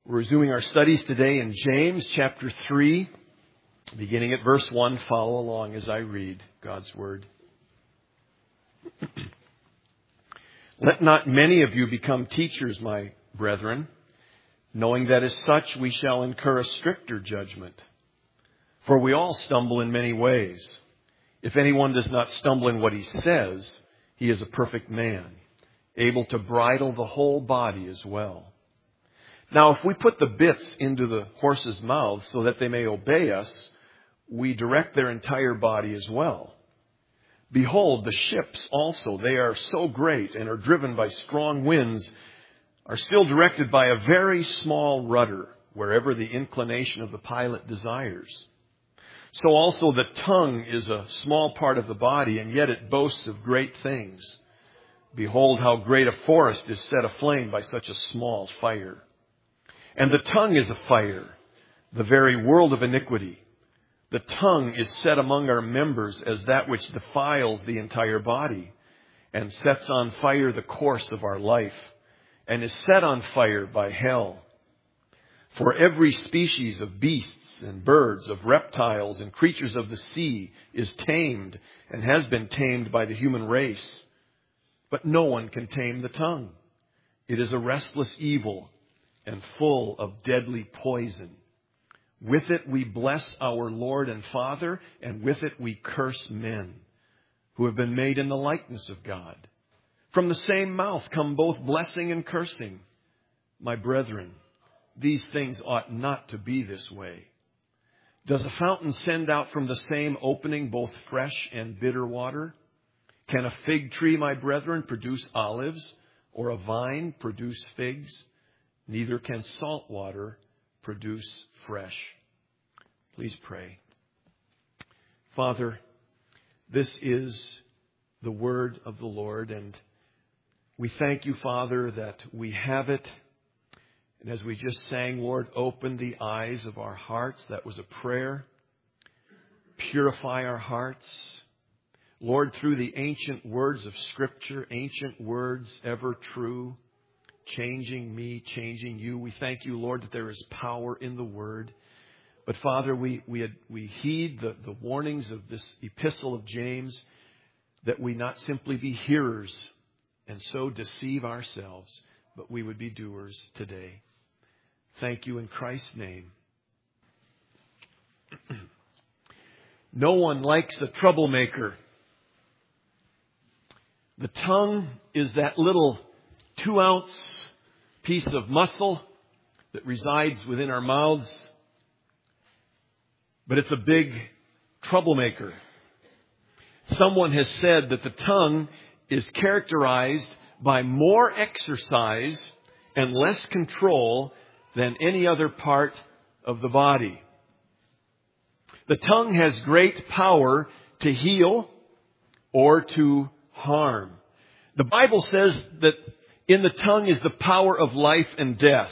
We're resuming our studies today in James chapter 3, beginning at verse 1. Follow along as I read God's Word. Let not many of you become teachers, my brethren, knowing that as such we shall incur a stricter judgment. For we all stumble in many ways. If anyone does not stumble in what he says, he is a perfect man, able to bridle the whole body as well. Now, if we put the bits into the horses' mouths so that they may obey us, we direct their entire body as well. Behold, the ships also, they are so great and are driven by strong winds, are still directed by a very small rudder, wherever the inclination of the pilot desires. So also the tongue is a small part of the body, and yet it boasts of great things. Behold, how great a forest is set aflame by such a small fire. And the tongue is a fire, the very world of iniquity. The tongue is set among our members as that which defiles the entire body, and sets on fire the course of our life, and is set on fire by hell. For every species of beasts and birds, of reptiles and creatures of the sea is tamed, and has been tamed by the human race. But no one can tame the tongue. It is a restless evil, and full of deadly poison. With it we bless our Lord and Father, and with it we curse men, who have been made in the likeness of God. From the same mouth come both blessing and cursing. My brethren, these things ought not to be this way. Does a fountain send out from the same opening both fresh and bitter water? Can a fig tree, my brethren, produce olives, or a vine produce figs? Neither can salt water produce fresh. Please pray. Father, this is the word of the Lord, and we thank you, Father, that we have it. And as we just sang, Lord, open the eyes of our hearts. That was a prayer. Purify our hearts. Lord, through the ancient words of Scripture, ancient words ever true, changing me, changing you. We thank you, Lord, that there is power in the Word. But Father, we heed the warnings of this epistle of James, that we not simply be hearers and so deceive ourselves, but we would be doers today. Thank you in Christ's name. No one likes a troublemaker. The tongue is that little 2-ounce piece of muscle that resides within our mouths. But it's a big troublemaker. Someone has said that the tongue is characterized by more exercise and less control than any other part of the body. The tongue has great power to heal or to harm. The Bible says that in the tongue is the power of life and death.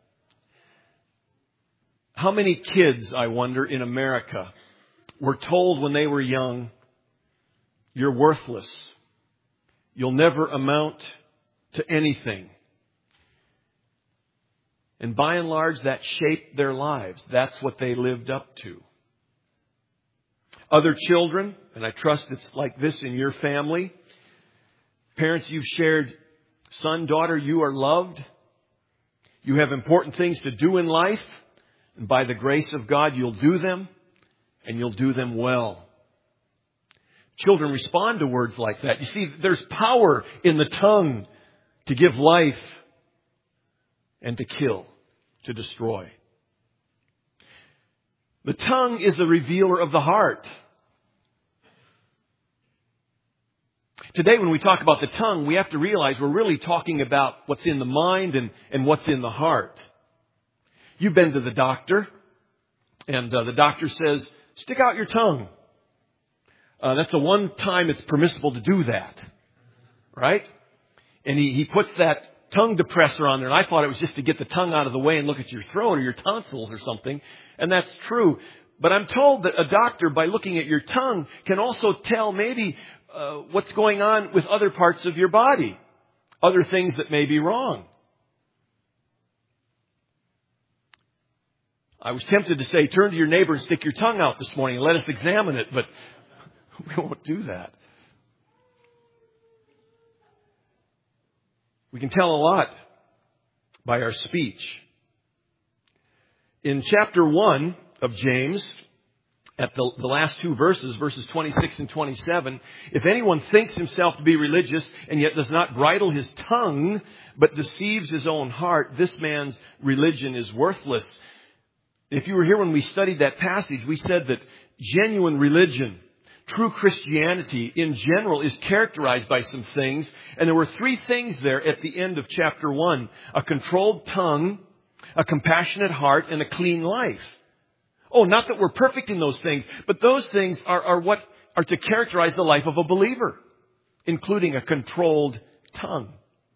How many kids, I wonder, in America were told when they were young, you're worthless. You'll never amount to anything. And by and large, that shaped their lives. That's what they lived up to. Other children, and I trust it's like this in your family. Parents, you've shared, son, daughter, you are loved. You have important things to do in life. And by the grace of God, you'll do them. And you'll do them well. Children respond to words like that. You see, there's power in the tongue to give life and to kill, to destroy. The tongue is the revealer of the heart. Today, when we talk about the tongue, we have to realize we're really talking about what's in the mind and what's in the heart. You've been to the doctor, and the doctor says, stick out your tongue. That's the one time it's permissible to do that, right? And he puts that tongue depressor on there, and I thought it was just to get the tongue out of the way and look at your throat or your tonsils or something, and that's true. But I'm told that a doctor, by looking at your tongue, can also tell maybe what's going on with other parts of your body, other things that may be wrong. I was tempted to say, turn to your neighbor and stick your tongue out this morning and let us examine it, but we won't do that. We can tell a lot by our speech. In chapter 1 of James, at the last two verses, verses 26 and 27, if anyone thinks himself to be religious and yet does not bridle his tongue, but deceives his own heart, this man's religion is worthless. If you were here when we studied that passage, we said that genuine religion, true Christianity in general, is characterized by some things. And there were three things there at the end of chapter 1. A controlled tongue, a compassionate heart, and a clean life. Oh, not that we're perfect in those things, but those things are what are to characterize the life of a believer, including a controlled tongue.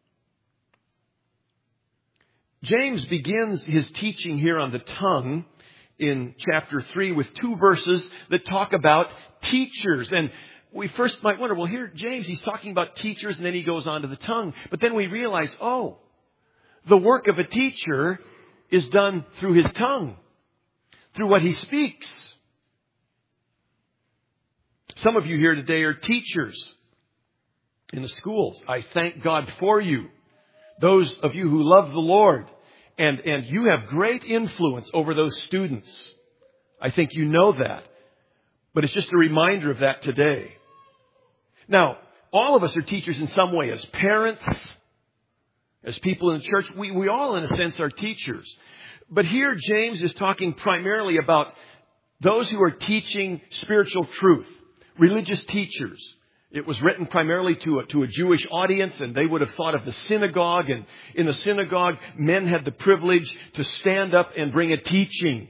James begins his teaching here on the tongue in chapter 3 with two verses that talk about teachers. And we first might wonder, well, here James, he's talking about teachers, and then he goes on to the tongue. But then we realize, oh, the work of a teacher is done through his tongue, through what he speaks. Some of you here today are teachers in the schools. I thank God for you. Those of you who love the Lord, and you have great influence over those students. I think you know that. But it's just a reminder of that today. Now, all of us are teachers in some way. As parents, as people in the church, we all in a sense are teachers. But here James is talking primarily about those who are teaching spiritual truth, religious teachers. It was written primarily to a Jewish audience, and they would have thought of the synagogue. And in the synagogue, men had the privilege to stand up and bring a teaching.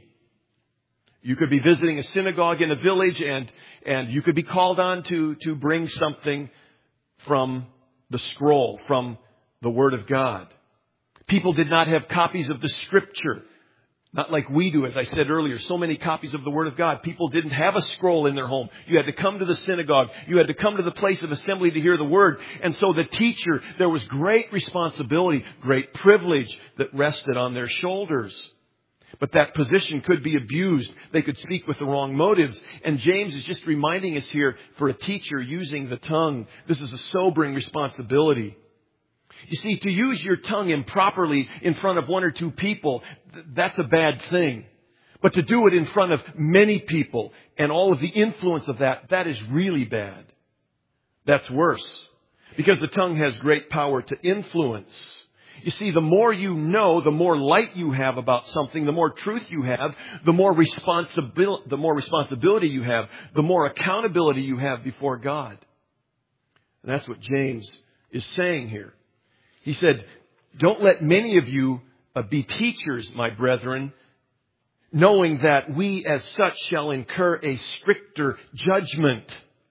You could be visiting a synagogue in a village, and you could be called on to bring something from the scroll, from the Word of God. People did not have copies of the Scripture. Not like we do, as I said earlier, so many copies of the Word of God. People didn't have a scroll in their home. You had to come to the synagogue. You had to come to the place of assembly to hear the Word. And so the teacher, there was great responsibility, great privilege that rested on their shoulders. But that position could be abused. They could speak with the wrong motives. And James is just reminding us here, for a teacher using the tongue, this is a sobering responsibility. You see, to use your tongue improperly in front of one or two people, that's a bad thing. But to do it in front of many people and all of the influence of that is really bad. That's worse. Because the tongue has great power to influence. You see, the more you know, the more light you have about something, the more truth you have, the more responsibility you have, the more accountability you have before God. And that's what James is saying here. He said, don't let many of you be teachers, my brethren, knowing that we as such shall incur a stricter judgment.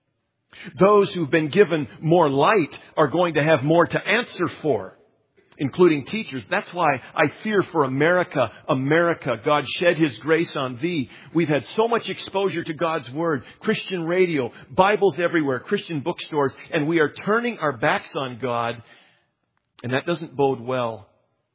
Those who've been given more light are going to have more to answer for, including teachers. That's why I fear for America. America, God shed His grace on thee. We've had so much exposure to God's Word, Christian radio, Bibles everywhere, Christian bookstores, and we are turning our backs on God. And that doesn't bode well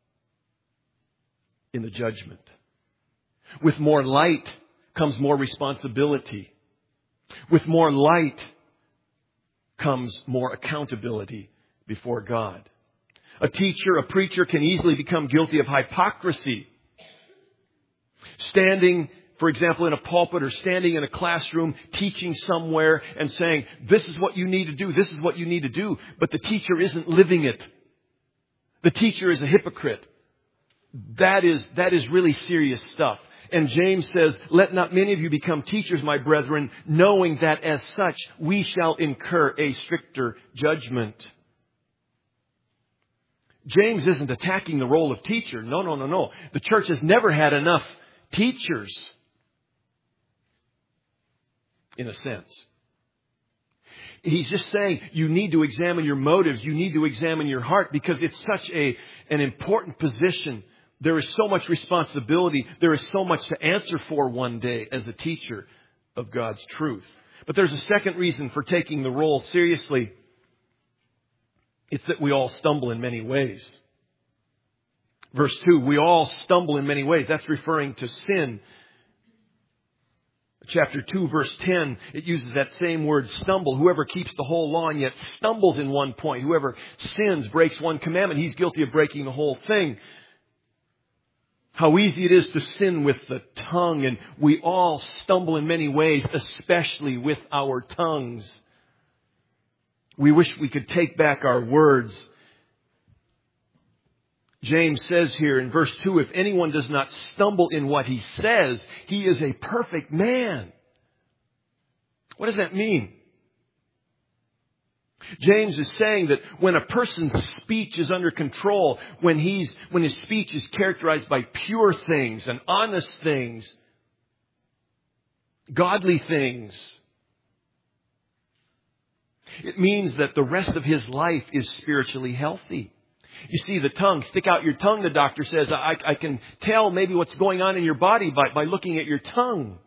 in the judgment. With more light comes more responsibility. With more light comes more accountability before God. A teacher, a preacher can easily become guilty of hypocrisy. Standing, for example, in a pulpit or standing in a classroom, teaching somewhere and saying, this is what you need to do, this is what you need to do. But the teacher isn't living it. The teacher is a hypocrite. That is really serious stuff. And James says, let not many of you become teachers, my brethren, knowing that as such we shall incur a stricter judgment. James isn't attacking the role of teacher. No. The church has never had enough teachers, in a sense. He's just saying you need to examine your motives. You need to examine your heart, because it's such an important position. There is so much responsibility. There is so much to answer for one day as a teacher of God's truth. But there's a second reason for taking the role seriously. It's that we all stumble in many ways. Verse 2, we all stumble in many ways. That's referring to sin. Chapter 2, verse 10, it uses that same word, stumble. Whoever keeps the whole law and yet stumbles in one point. Whoever sins, breaks one commandment, he's guilty of breaking the whole thing. How easy it is to sin with the tongue, and we all stumble in many ways, especially with our tongues. We wish we could take back our words. James says here in verse 2, if anyone does not stumble in what he says, he is a perfect man. What does that mean? James is saying that when a person's speech is under control, when his speech is characterized by pure things and honest things, godly things, it means that the rest of his life is spiritually healthy. You see the tongue, stick out your tongue, the doctor says. I can tell maybe what's going on in your body by looking at your tongue.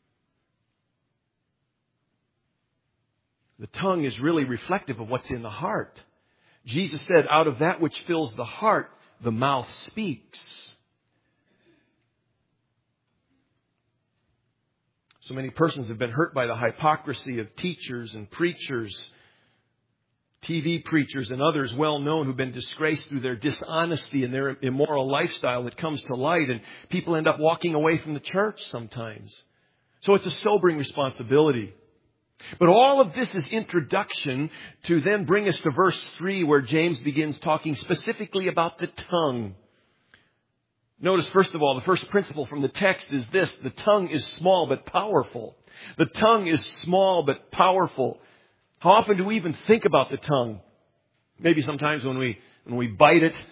The tongue is really reflective of what's in the heart. Jesus said, out of that which fills the heart, the mouth speaks. So many persons have been hurt by the hypocrisy of teachers and preachers, TV preachers and others well known who've been disgraced through their dishonesty and their immoral lifestyle that comes to light, and people end up walking away from the church sometimes. So it's a sobering responsibility. But all of this is introduction to then bring us to verse 3, where James begins talking specifically about the tongue. Notice, first of all, the first principle from the text is this: the tongue is small but powerful. The tongue is small but powerful. How often do we even think about the tongue? Maybe sometimes when we bite it.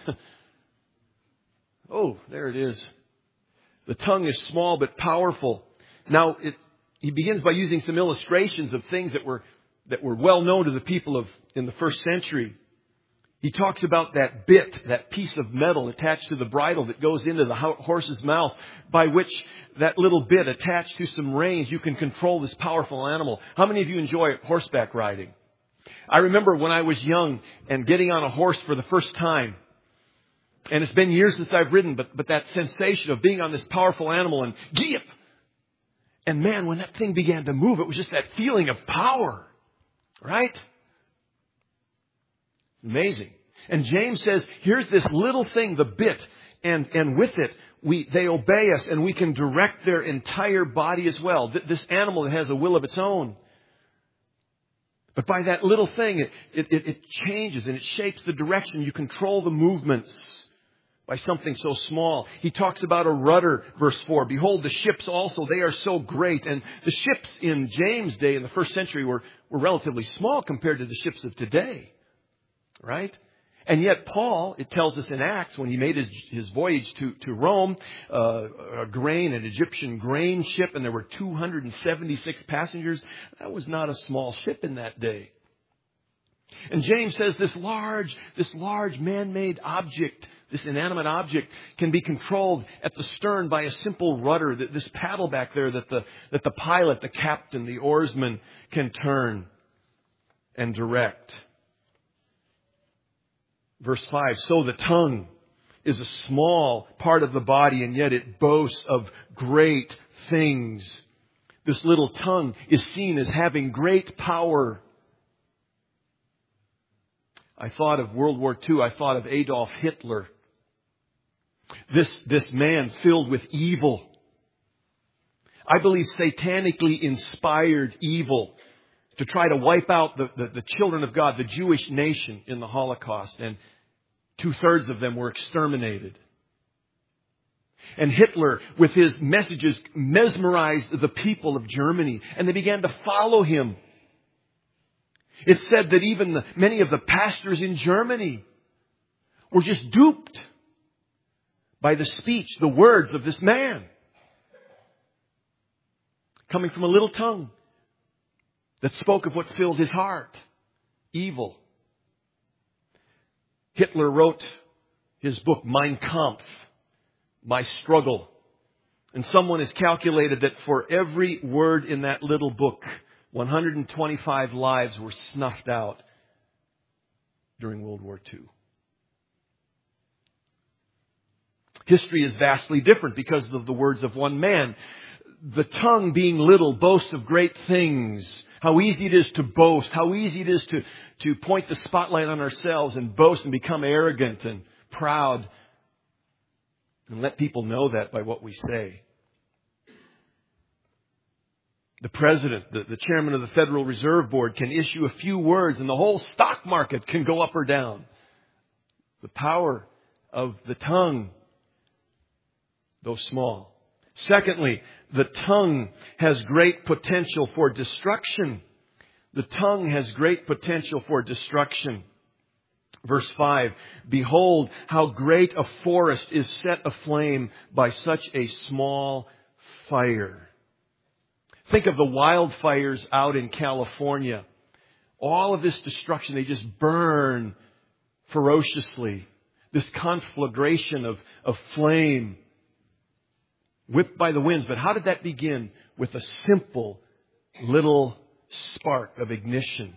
Oh, there it is. The tongue is small but powerful. Now, he begins by using some illustrations of things that were well known to the people in the first century. He talks about that bit, that piece of metal attached to the bridle that goes into the horse's mouth, by which that little bit attached to some reins, you can control this powerful animal. How many of you enjoy horseback riding? I remember when I was young and getting on a horse for the first time. And it's been years since I've ridden, but that sensation of being on this powerful animal and gallop. And man, when that thing began to move, it was just that feeling of power. Right? Amazing. And James says, here's this little thing, the bit, and with it, they obey us, and we can direct their entire body as well. This animal that has a will of its own. But by that little thing, it changes and it shapes the direction. You control the movements by something so small. He talks about a rudder, verse 4. Behold, the ships also, they are so great. And the ships in James' day, in the first century, were relatively small compared to the ships of today. Right? And yet Paul, it tells us in Acts, when he made his voyage to Rome, an Egyptian grain ship, and there were 276 passengers. That was not a small ship in that day. And James says this large man-made object, this inanimate object, can be controlled at the stern by a simple rudder, this paddle back there that the pilot, the captain, the oarsman can turn and direct. Verse 5, so the tongue is a small part of the body, and yet it boasts of great things. This little tongue is seen as having great power. I thought of World War II. I thought of Adolf Hitler. This man filled with evil. I believe satanically inspired evil to try to wipe out the children of God, the Jewish nation, in the Holocaust. And 2/3 of them were exterminated. And Hitler, with his messages, mesmerized the people of Germany, and they began to follow him. It's said that even many of the pastors in Germany were just duped by the speech, the words of this man, coming from a little tongue that spoke of what filled his heart. Evil. Hitler wrote his book, Mein Kampf, My Struggle. And someone has calculated that for every word in that little book, 125 lives were snuffed out during World War II. History is vastly different because of the words of one man. The tongue being little boasts of great things. How easy it is to boast. How easy it is to point the spotlight on ourselves and boast and become arrogant and proud. And let people know that by what we say. The president, the chairman of the Federal Reserve Board can issue a few words and the whole stock market can go up or down. The power of the tongue, though small. Secondly, the tongue has great potential for destruction. The tongue has great potential for destruction. Verse 5, behold, how great a forest is set aflame by such a small fire. Think of the wildfires out in California. All of this destruction, they just burn ferociously. This conflagration of flame whipped by the winds. But how did that begin? With a simple little spark of ignition.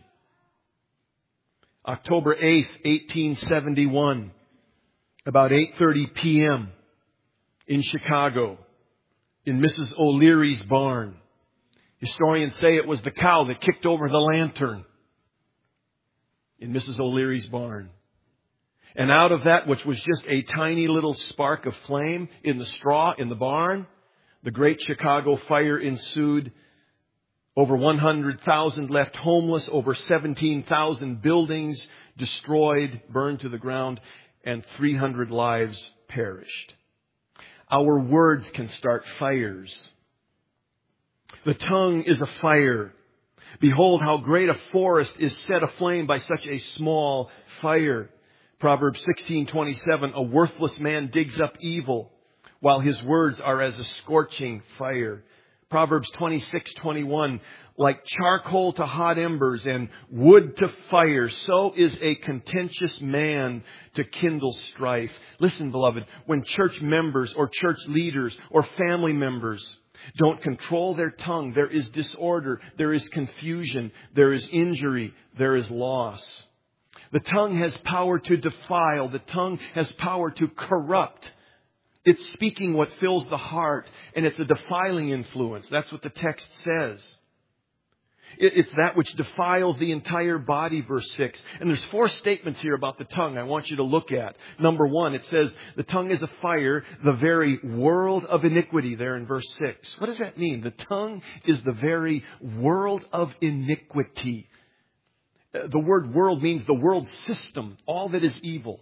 October 8th, 1871, about 8:30 p.m. in Chicago, in Mrs. O'Leary's barn. Historians say it was the cow that kicked over the lantern in Mrs. O'Leary's barn. And out of that, which was just a tiny little spark of flame in the straw in the barn, the Great Chicago Fire ensued. Over 100,000 left homeless, over 17,000 buildings destroyed, burned to the ground, and 300 lives perished. Our words can start fires. The tongue is a fire. Behold, how great a forest is set aflame by such a small fire. Proverbs 16:27, a worthless man digs up evil, while his words are as a scorching fire. Proverbs 26:21, like charcoal to hot embers and wood to fire, so is a contentious man to kindle strife. Listen, beloved, when church members or church leaders or family members don't control their tongue, there is disorder, there is confusion, there is injury, there is loss. The tongue has power to defile. The tongue has power to corrupt. It's speaking what fills the heart, and it's a defiling influence. That's what the text says. It's that which defiles the entire body, verse 6. And there's 4 statements here about the tongue I want you to look at. Number 1, it says, the tongue is a fire, the very world of iniquity, there in verse 6. What does that mean? The tongue is the very world of iniquity. The word world means the world system, all that is evil.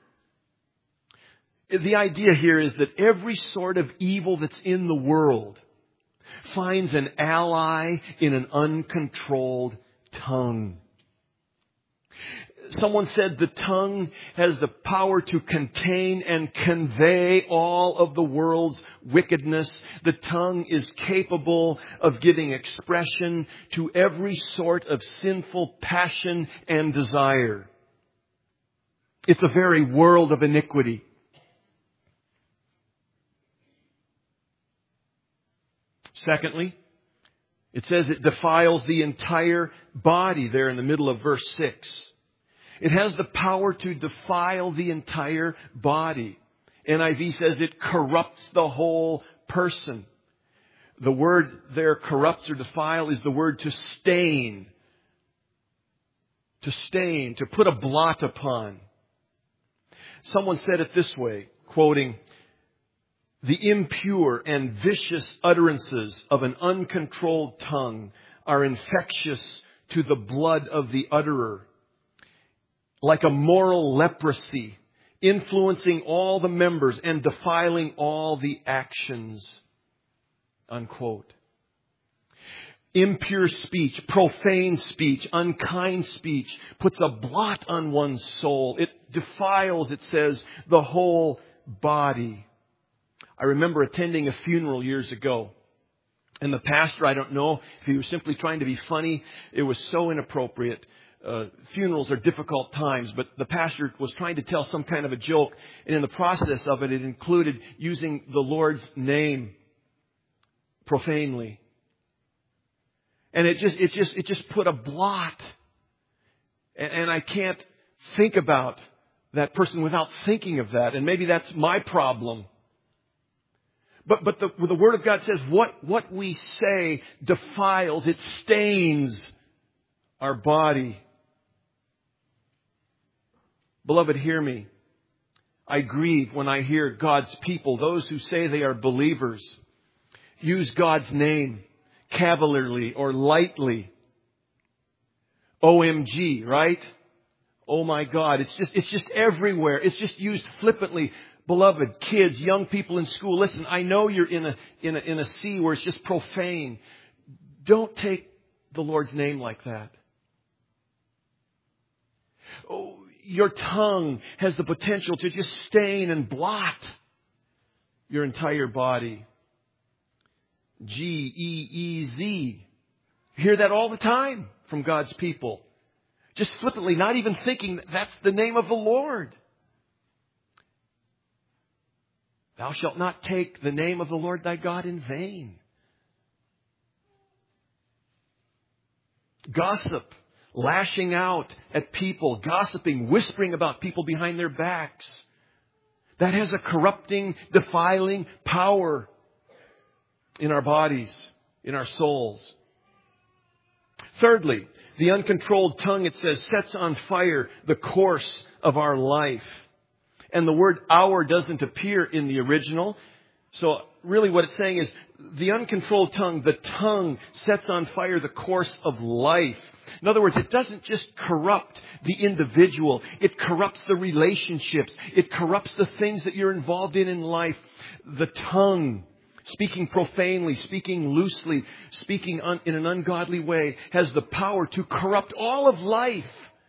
The idea here is that every sort of evil that's in the world finds an ally in an uncontrolled tongue. Someone said the tongue has the power to contain and convey all of the world's wickedness. The tongue is capable of giving expression to every sort of sinful passion and desire. It's a very world of iniquity. Secondly, it says it defiles the entire body there in the middle of verse 6. It has the power to defile the entire body. NIV says it corrupts the whole person. The word there, corrupts or defile, is the word to stain. To stain, to put a blot upon. Someone said it this way, quoting, the impure and vicious utterances of an uncontrolled tongue are infectious to the blood of the utterer, like a moral leprosy, influencing all the members and defiling all the actions. Unquote. Impure speech, profane speech, unkind speech puts a blot on one's soul. It defiles, it says, the whole body. I remember attending a funeral years ago. And the pastor, I don't know if he was simply trying to be funny. It was so inappropriate. Funerals are difficult times, but the pastor was trying to tell some kind of a joke. And in the process of it, it included using the Lord's name profanely. And it just put a blot. And I can't think about that person without thinking of that. And maybe that's my problem. But the Word of God says what we say defiles, it stains our body. Beloved, hear me. I grieve when I hear God's people, those who say they are believers, use God's name cavalierly or lightly. OMG, right? Oh my God, it's just everywhere. It's just used flippantly. Beloved, kids, young people in school, listen, I know you're in a sea where it's just profane. Don't take the Lord's name like that. Oh, your tongue has the potential to just stain and blot your entire body. G-E-E-Z. Hear that all the time from God's people. Just flippantly, not even thinking that that's the name of the Lord. Thou shalt not take the name of the Lord thy God in vain. Gossip, lashing out at people, gossiping, whispering about people behind their backs. That has a corrupting, defiling power in our bodies, in our souls. Thirdly, the uncontrolled tongue, it says, sets on fire the course of our life. And the word "our" doesn't appear in the original. So really what it's saying is the uncontrolled tongue, the tongue sets on fire the course of life. In other words, it doesn't just corrupt the individual. It corrupts the relationships. It corrupts the things that you're involved in life. The tongue, speaking profanely, speaking loosely, speaking in an ungodly way, has the power to corrupt all of life.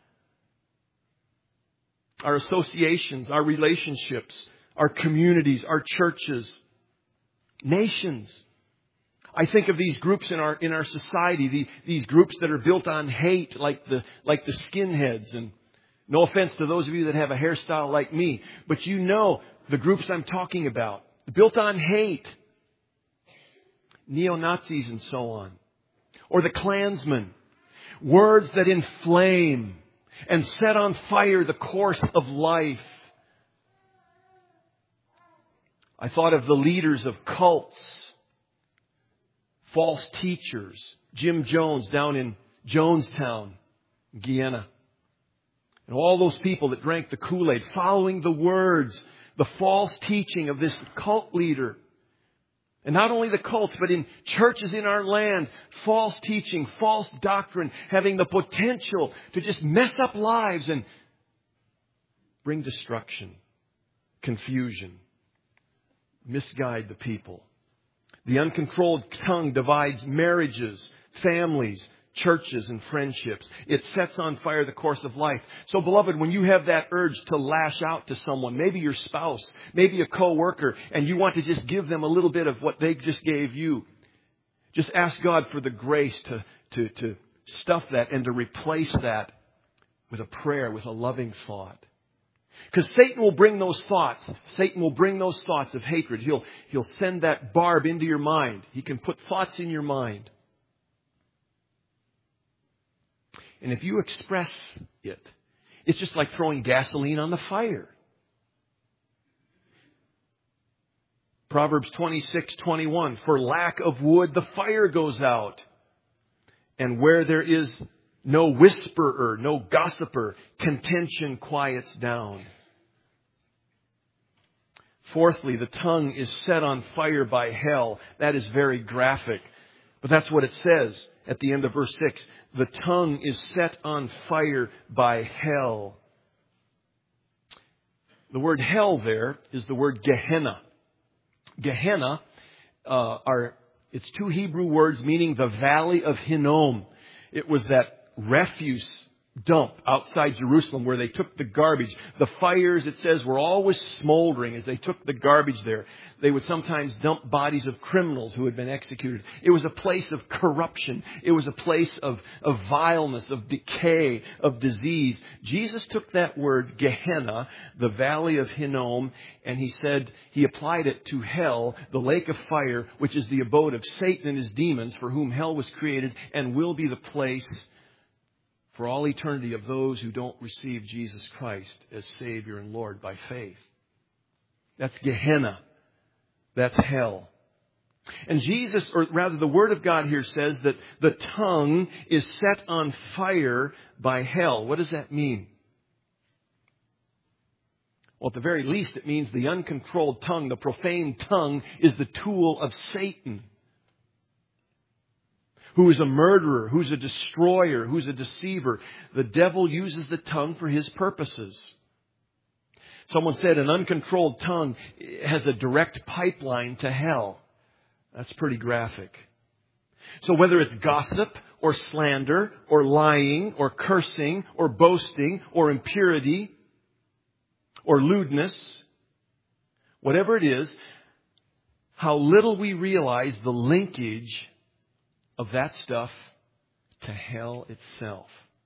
Our associations, our relationships, our communities, our churches, nations. I think of these groups in our society, these groups that are built on hate, like the skinheads. And no offense to those of you that have a hairstyle like me, but you know the groups I'm talking about. Built on hate. Neo-Nazis and so on. Or the Klansmen. Words that inflame and set on fire the course of life. I thought of the leaders of cults, false teachers, Jim Jones down in Jonestown, Guyana. And all those people that drank the Kool-Aid, following the words, the false teaching of this cult leader. And not only the cults, but in churches in our land, false teaching, false doctrine, having the potential to just mess up lives and bring destruction, confusion, misguide the people. The uncontrolled tongue divides marriages, families, churches, and friendships. It sets on fire the course of life. So, beloved, when you have that urge to lash out to someone, maybe your spouse, maybe a coworker, and you want to just give them a little bit of what they just gave you, just ask God for the grace to stuff that and to replace that with a prayer, with a loving thought. Because Satan will bring those thoughts. Satan will bring those thoughts of hatred. He'll send that barb into your mind. He can put thoughts in your mind. And if you express it, it's just like throwing gasoline on the fire. Proverbs 26:21, for lack of wood, the fire goes out. And where there is no whisperer, no gossiper, contention quiets down. Fourthly, the tongue is set on fire by hell. That is very graphic. But that's what it says at the end of verse 6. The tongue is set on fire by hell. The word hell there is the word Gehenna. Gehenna it's two Hebrew words meaning the valley of Hinnom. It was that refuse dump outside Jerusalem where they took the garbage. The fires, it says, were always smoldering as they took the garbage there. They would sometimes dump bodies of criminals who had been executed. It was a place of corruption. It was a place of vileness, of decay, of disease. Jesus took that word, Gehenna, the valley of Hinnom, and he applied it to hell, the lake of fire, which is the abode of Satan and his demons, for whom hell was created and will be the place for all eternity of those who don't receive Jesus Christ as Savior and Lord by faith. That's Gehenna. That's hell. And Jesus, or rather the Word of God here says that the tongue is set on fire by hell. What does that mean? Well, at the very least, it means the uncontrolled tongue, the profane tongue, is the tool of Satan, who is a murderer, who's a destroyer, who's a deceiver. The devil uses the tongue for his purposes. Someone said an uncontrolled tongue has a direct pipeline to hell. That's pretty graphic. So whether it's gossip or slander or lying or cursing or boasting or impurity or lewdness, whatever it is, how little we realize the linkage of that stuff to hell itself.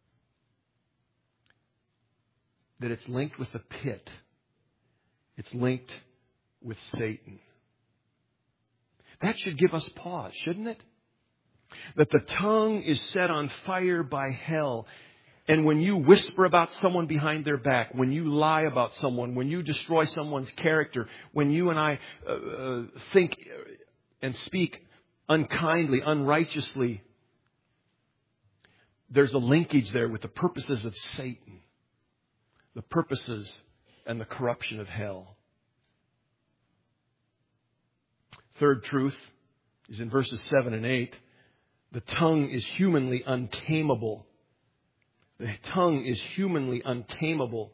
That it's linked with the pit. It's linked with Satan. That should give us pause, shouldn't it? That the tongue is set on fire by hell. And when you whisper about someone behind their back, when you lie about someone, when you destroy someone's character, when you and I think and speak unkindly, unrighteously, there's a linkage there with the purposes of Satan, the purposes and the corruption of hell. Third truth is in verses 7 and 8. The tongue is humanly untamable. The tongue is humanly untamable.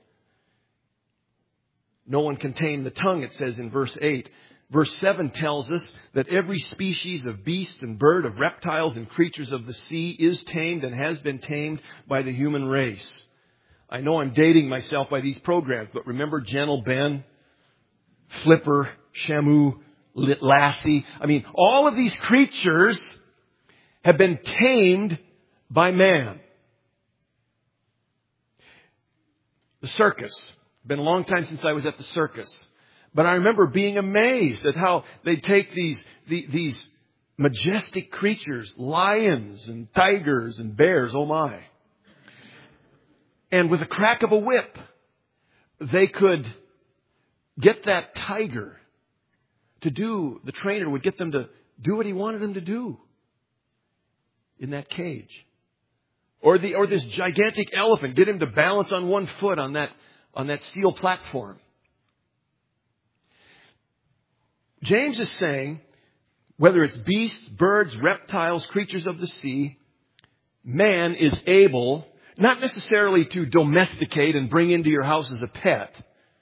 No one can tame the tongue, it says in verse 8. Verse 7 tells us that every species of beast and bird, of reptiles and creatures of the sea is tamed and has been tamed by the human race. I know I'm dating myself by these programs, but remember Gentle Ben, Flipper, Shamu, Lassie. I mean, all of these creatures have been tamed by man. The circus. Been a long time since I was at the circus. But I remember being amazed at how they take these majestic creatures, lions and tigers and bears, oh my. And with a crack of a whip, they could get that tiger to do, the trainer would get them to do what he wanted them to do in that cage. Or this gigantic elephant, get him to balance on one foot on that steel platform. James is saying, whether it's beasts, birds, reptiles, creatures of the sea, man is able, not necessarily to domesticate and bring into your house as a pet,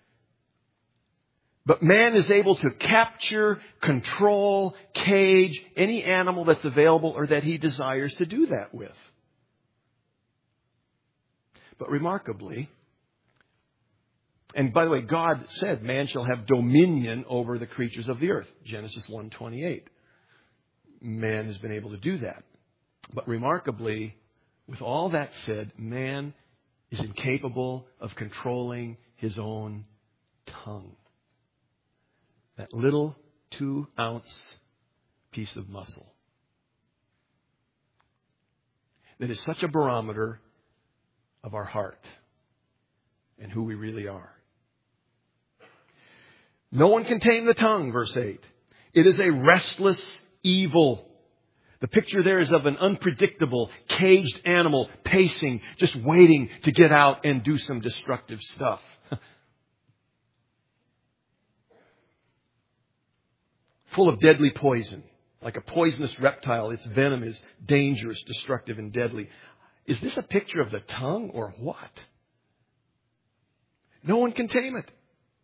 but man is able to capture, control, cage any animal that's available or that he desires to do that with. But remarkably, and by the way, God said man shall have dominion over the creatures of the earth. Genesis 1:28. Man has been able to do that. But remarkably, with all that said, man is incapable of controlling his own tongue. That little 2-ounce piece of muscle. That is such a barometer of our heart and who we really are. No one can tame the tongue, verse 8. It is a restless evil. The picture there is of an unpredictable, caged animal pacing, just waiting to get out and do some destructive stuff. Full of deadly poison. Like a poisonous reptile, its venom is dangerous, destructive, and deadly. Is this a picture of the tongue or what? No one can tame it.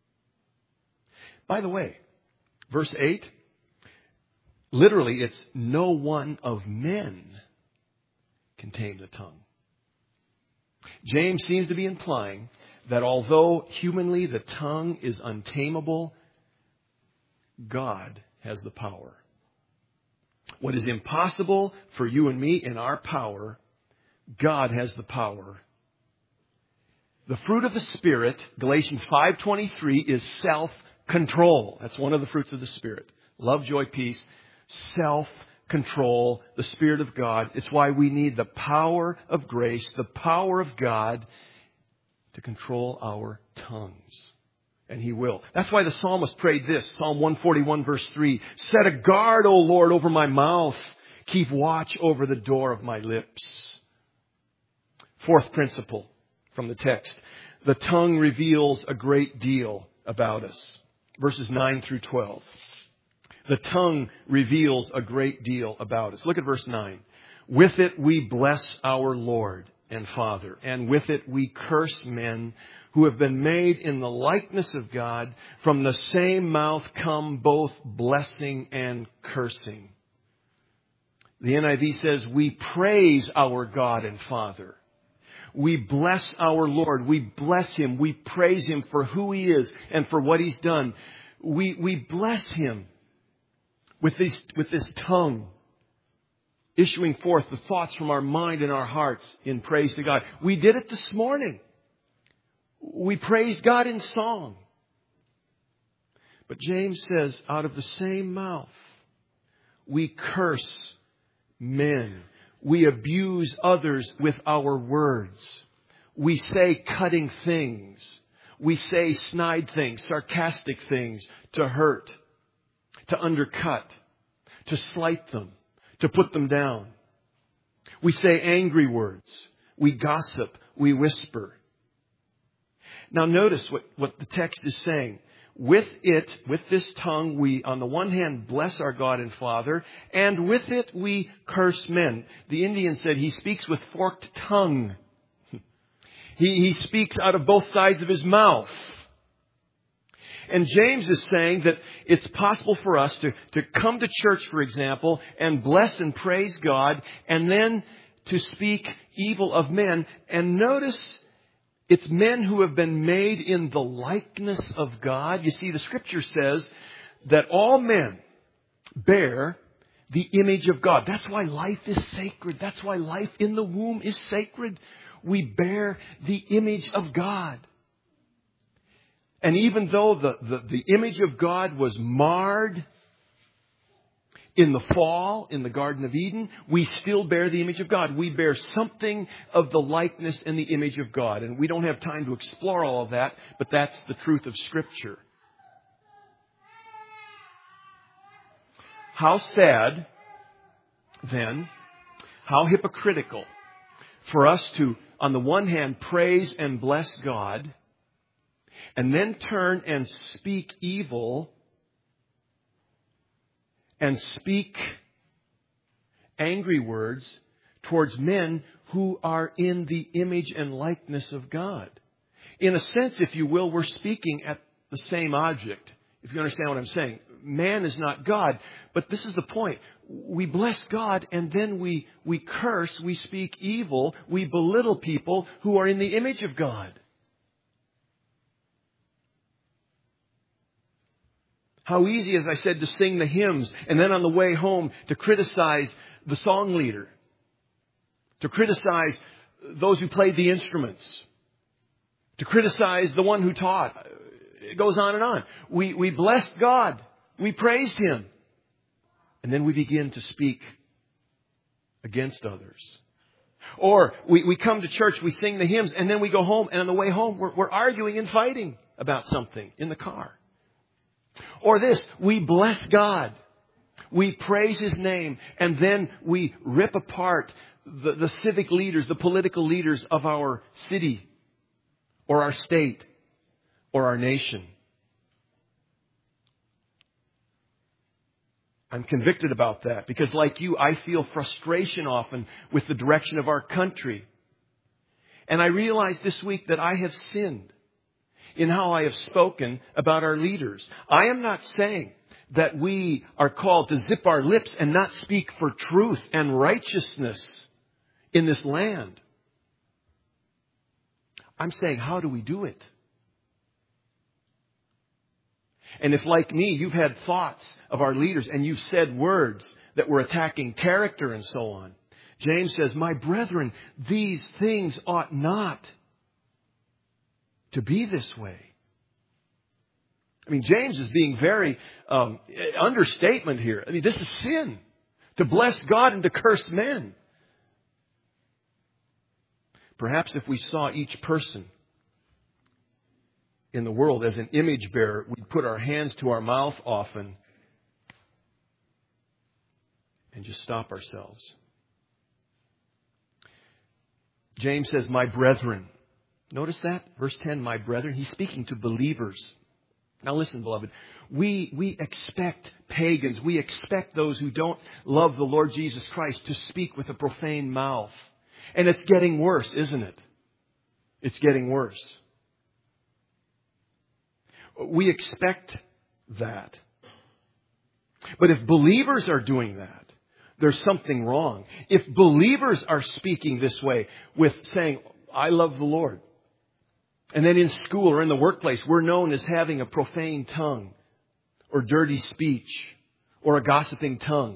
By the way, verse 8, literally it's no one of men can tame the tongue. James seems to be implying that although humanly the tongue is untamable, God has the power. What is impossible for you and me in our power, God has the power. The fruit of the Spirit, Galatians 5:23, is self-control. That's one of the fruits of the Spirit. Love, joy, peace, self-control, the Spirit of God. It's why we need the power of grace, the power of God to control our tongues And He will. That's why the psalmist prayed this. Psalm 141 verse 3. Set a guard, O Lord, over my mouth. Keep watch over the door of my lips. Fourth principle from the text. The tongue reveals a great deal about us. Verses 9 through 12. The tongue reveals a great deal about us. Look at verse 9. With it we bless our Lord and Father, and with it we curse men who have been made in the likeness of God. From the same mouth come both blessing and cursing. The NIV says we praise our God and Father. We bless our Lord. We bless Him. We praise Him for who He is and for what He's done. We bless Him with this tongue, issuing forth the thoughts from our mind and our hearts in praise to God. We did it this morning. We praised God in song. But James says, out of the same mouth, we curse men. We abuse others with our words. We say cutting things. We say snide things, sarcastic things to hurt, to undercut, to slight them, to put them down. We say angry words. We gossip. We whisper. Now notice what the text is saying. With this tongue, we, on the one hand, bless our God and Father, and with it we curse men. The Indian said he speaks with forked tongue. He speaks out of both sides of his mouth. And James is saying that it's possible for us to come to church, for example, and bless and praise God, and then to speak evil of men. And notice, it's men who have been made in the likeness of God. You see, the Scripture says that all men bear the image of God. That's why life is sacred. That's why life in the womb is sacred. We bear the image of God. And even though the image of God was marred in the fall, in the Garden of Eden, we still bear the image of God. We bear something of the likeness and the image of God. And we don't have time to explore all of that, but that's the truth of Scripture. How sad, then, how hypocritical for us to, on the one hand, praise and bless God, and then turn and speak evil and speak angry words towards men who are in the image and likeness of God. In a sense, if you will, we're speaking at the same object, if you understand what I'm saying. Man is not God, but this is the point. We bless God and then we curse, we speak evil, we belittle people who are in the image of God. How easy, as I said, to sing the hymns and then on the way home to criticize the song leader, to criticize those who played the instruments, to criticize the one who taught. It goes on and on. We blessed God. We praised Him. And then we begin to speak against others. Or we come to church, we sing the hymns, and then we go home, and on the way home we're arguing and fighting about something in the car. Or this, we bless God, we praise His name, and then we rip apart the civic leaders, the political leaders of our city, or our state, or our nation. I'm convicted about that because, like you, I feel frustration often with the direction of our country. And I realized this week that I have sinned in how I have spoken about our leaders. I am not saying that we are called to zip our lips and not speak for truth and righteousness in this land. I'm saying, how do we do it? And if, like me, you've had thoughts of our leaders and you've said words that were attacking character and so on, James says, my brethren, these things ought not to be this way. I mean, James is being very understatement here. I mean, this is sin. To bless God and to curse men. Perhaps if we saw each person in the world as an image bearer, we put our hands to our mouth often and just stop ourselves. James says, my brethren. Notice that? Verse 10, my brethren. He's speaking to believers. Now listen, beloved. We expect pagans, we expect those who don't love the Lord Jesus Christ to speak with a profane mouth. And it's getting worse, isn't it? It's getting worse. We expect that. But if believers are doing that, there's something wrong. If believers are speaking this way with saying, I love the Lord, and then in school or in the workplace, we're known as having a profane tongue or dirty speech or a gossiping tongue,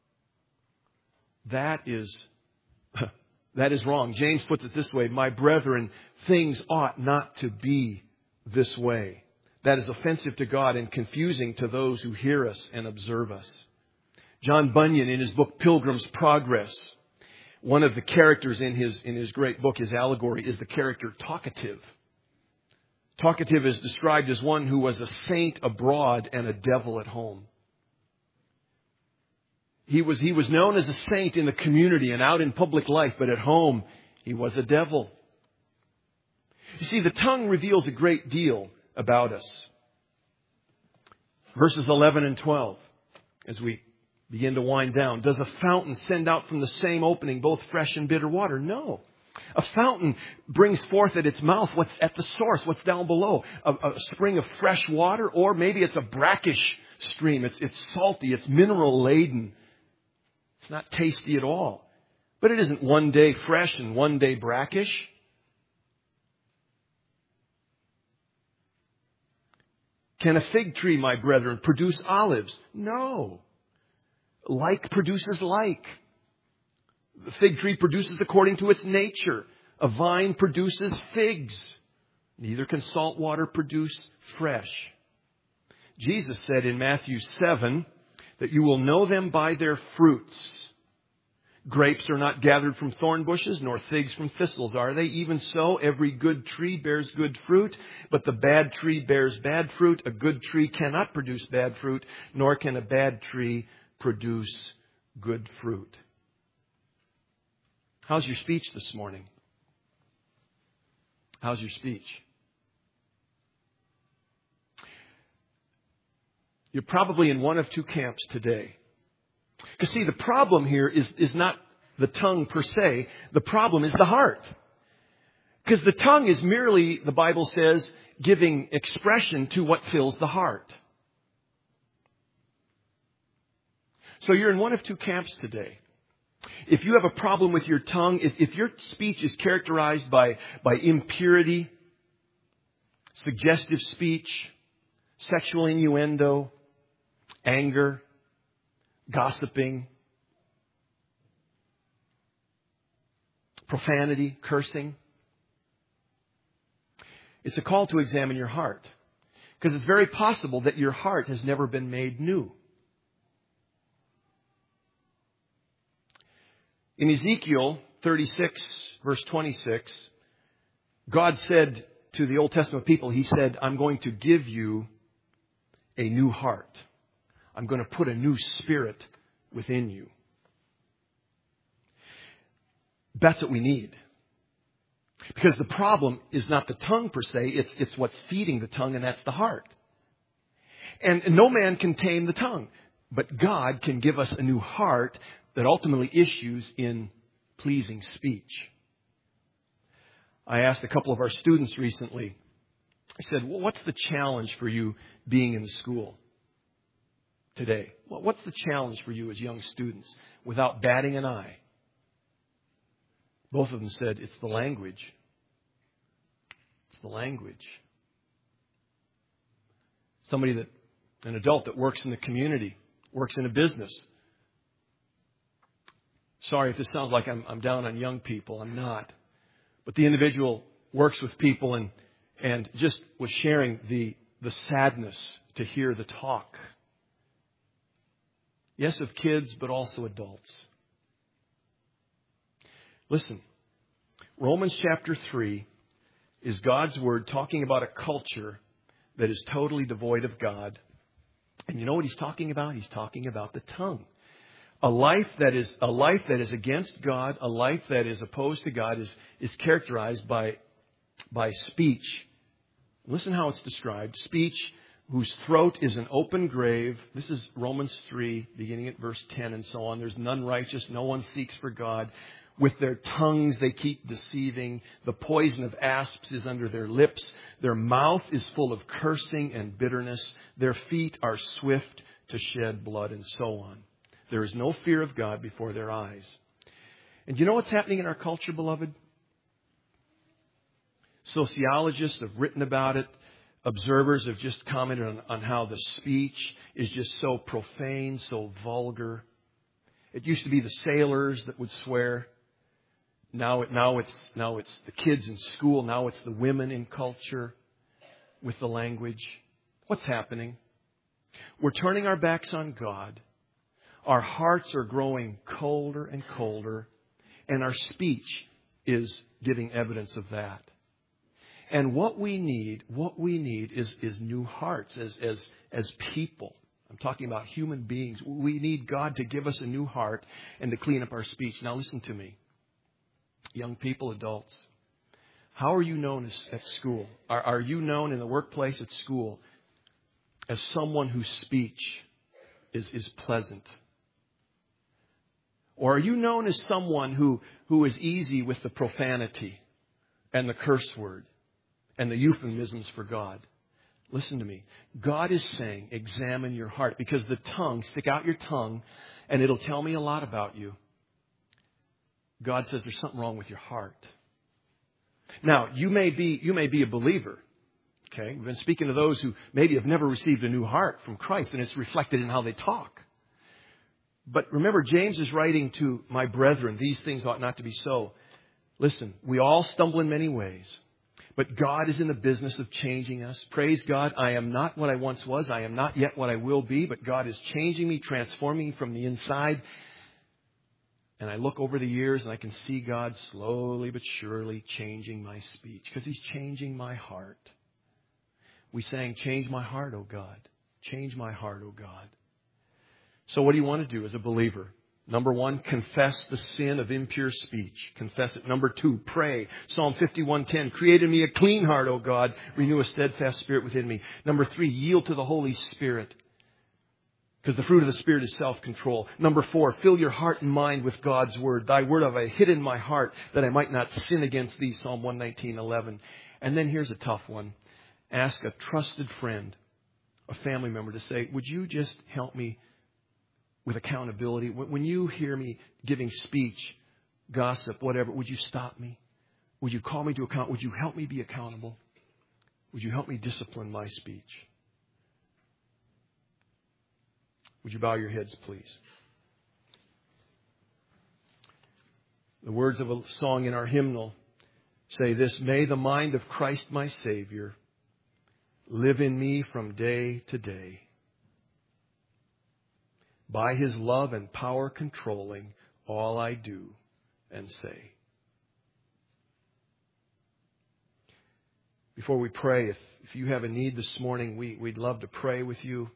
that is wrong. James puts it this way, my brethren, things ought not to be this way. That is offensive to God and confusing to those who hear us and observe us. John Bunyan, in his book Pilgrim's Progress, one of the characters in his great book, his allegory, is the character Talkative. Talkative is described as one who was a saint abroad and a devil at home. He was known as a saint in the community and out in public life, but at home he was a devil. You see, the tongue reveals a great deal about us. Verses 11 and 12, as we begin to wind down. Does a fountain send out from the same opening both fresh and bitter water? No. A fountain brings forth at its mouth what's at the source, what's down below. A spring of fresh water, or maybe it's a brackish stream. It's salty, it's mineral laden. It's not tasty at all. But it isn't one day fresh and one day brackish. Can a fig tree, my brethren, produce olives? No. Like produces like. The fig tree produces according to its nature. A vine produces figs. Neither can salt water produce fresh. Jesus said in Matthew 7 that you will know them by their fruits. Grapes are not gathered from thorn bushes, nor figs from thistles, are they? Even so, every good tree bears good fruit, but the bad tree bears bad fruit. A good tree cannot produce bad fruit, nor can a bad tree produce good fruit. How's your speech this morning? How's your speech? You're probably in one of two camps today. Because see, the problem here is not the tongue per se. The problem is the heart. Because the tongue is merely, the Bible says, giving expression to what fills the heart. So you're in one of two camps today. If you have a problem with your tongue, if your speech is characterized by impurity, suggestive speech, sexual innuendo, anger, gossiping, profanity, cursing, it's a call to examine your heart. Because it's very possible that your heart has never been made new. In Ezekiel 36, verse 26, God said to the Old Testament people, He said, I'm going to give you a new heart. I'm going to put a new spirit within you. That's what we need. Because the problem is not the tongue per se, it's what's feeding the tongue, and that's the heart. And no man can tame the tongue, but God can give us a new heart that ultimately issues in pleasing speech. I asked a couple of our students recently, I said, well, what's the challenge for you being in the school today? Well, what's the challenge for you as young students without batting an eye? Both of them said, it's the language. It's the language. An adult that works in the community, works in a business. Sorry if this sounds like I'm down on young people. I'm not. But the individual works with people and just was sharing the sadness to hear the talk. Yes, of kids, but also adults. Listen, Romans chapter 3 is God's Word talking about a culture that is totally devoid of God. And you know what He's talking about? He's talking about the tongue. A life that is against God, a life that is opposed to God is characterized by speech. Listen how it's described. Speech whose throat is an open grave. This is Romans 3, beginning at verse 10 and so on. There's none righteous. No one seeks for God. With their tongues they keep deceiving. The poison of asps is under their lips. Their mouth is full of cursing and bitterness. Their feet are swift to shed blood, and so on. There is no fear of God before their eyes. And you know what's happening in our culture, beloved? Sociologists have written about it. Observers have just commented on how the speech is just so profane, so vulgar. It used to be the sailors that would swear. Now it's the kids in school. Now it's the women in culture with the language. What's happening? We're turning our backs on God. Our hearts are growing colder and colder, and our speech is giving evidence of that. And what we need is new hearts as people. I'm talking about human beings. We need God to give us a new heart and to clean up our speech. Now listen to me. Young people, adults, how are you known at school? Are you known in the workplace, at school, as someone whose speech is pleasant? Or are you known as someone who is easy with the profanity and the curse word and the euphemisms for God? Listen to me. God is saying, examine your heart, because the tongue, stick out your tongue, and it'll tell me a lot about you. God says there's something wrong with your heart. Now, you may be a believer. Okay? We've been speaking to those who maybe have never received a new heart from Christ, and it's reflected in how they talk. But remember, James is writing to my brethren, these things ought not to be so. Listen, we all stumble in many ways, but God is in the business of changing us. Praise God, I am not what I once was. I am not yet what I will be, but God is changing me, transforming me from the inside. And I look over the years and I can see God slowly but surely changing my speech, because He's changing my heart. We sang, change my heart, O God. Change my heart, O God. So what do you want to do as a believer? Number 1, confess the sin of impure speech. Confess it. Number 2, pray. Psalm 51:10, create in me a clean heart, O God. Renew a steadfast spirit within me. Number 3, yield to the Holy Spirit, because the fruit of the Spirit is self-control. Number 4, fill your heart and mind with God's Word. Thy Word have I hid in my heart, that I might not sin against Thee. Psalm 119:11. And then here's a tough one. Ask a trusted friend, a family member, to say, would you just help me with accountability? When you hear me giving speech, gossip, whatever, would you stop me? Would you call me to account? Would you help me be accountable? Would you help me discipline my speech? Would you bow your heads, please? The words of a song in our hymnal say this: may the mind of Christ my Savior live in me from day to day, by His love and power controlling all I do and say. Before we pray, if you have a need this morning, we'd love to pray with you.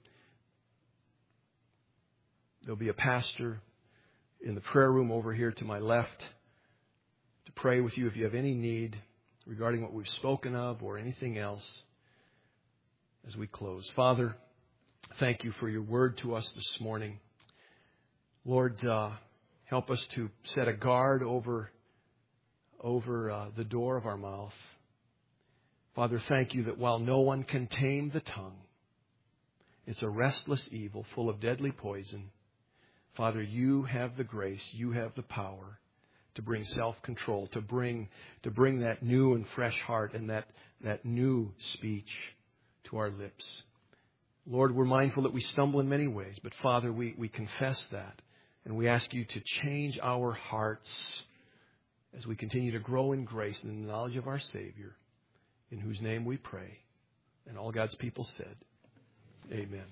There'll be a pastor in the prayer room over here to my left to pray with you if you have any need regarding what we've spoken of or anything else as we close. Father, thank you for your word to us this morning. Lord, help us to set a guard over the door of our mouth. Father, thank you that while no one can tame the tongue, it's a restless evil full of deadly poison. Father, you have the grace, you have the power to bring self-control, to bring that new and fresh heart and that new speech to our lips. Lord, we're mindful that we stumble in many ways, but Father, we confess that, and we ask you to change our hearts as we continue to grow in grace and in the knowledge of our Savior, in whose name we pray. And all God's people said, amen.